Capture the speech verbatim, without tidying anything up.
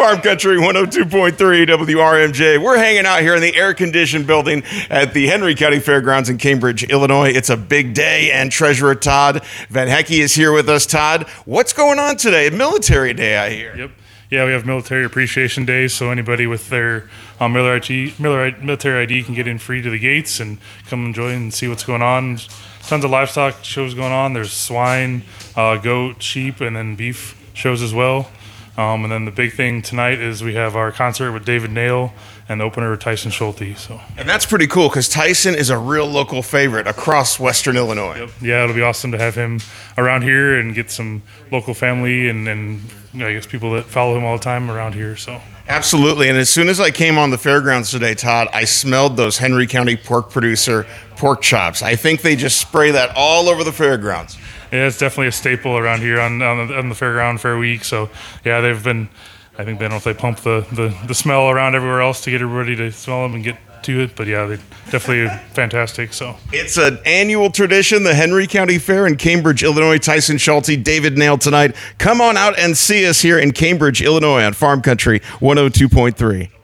Farm Country one oh two point three W R M J. We're hanging out here in the air-conditioned building at the Henry County Fairgrounds in Cambridge, Illinois. It's a big day, and Treasurer Todd Van Hecke is here with us. Todd, what's going on today? Military Day, I hear. Yep. Yeah, we have Military Appreciation Day, so anybody with their um, Miller I D, Miller military I D can get in free to the gates and come enjoy and see what's going on. Tons of livestock shows going on. There's swine, uh, goat, sheep, and then beef shows as well. Um, and then the big thing tonight is we have our concert with David Nail and the opener Tyson Schulte. So, and that's pretty cool because Tyson is a real local favorite across Western Illinois. Yep. Yeah, it'll be awesome to have him around here and get some local family and, and you know, I guess people that follow him all the time around here. So. Absolutely. And as soon as I came on the fairgrounds today, Todd, I smelled those Henry County pork producer pork chops. I think they just spray that all over the fairgrounds. Yeah, it's definitely a staple around here on on the, on the fairground fair week. So, yeah, they've been, I think they don't know if they pump the, the, the smell around everywhere else to get everybody to smell them and get to it. But, yeah, they're definitely fantastic. So it's an annual tradition, the Henry County Fair in Cambridge, Illinois. Tyson Schulte, David Nail tonight. Come on out and see us here in Cambridge, Illinois on Farm Country one oh two point three.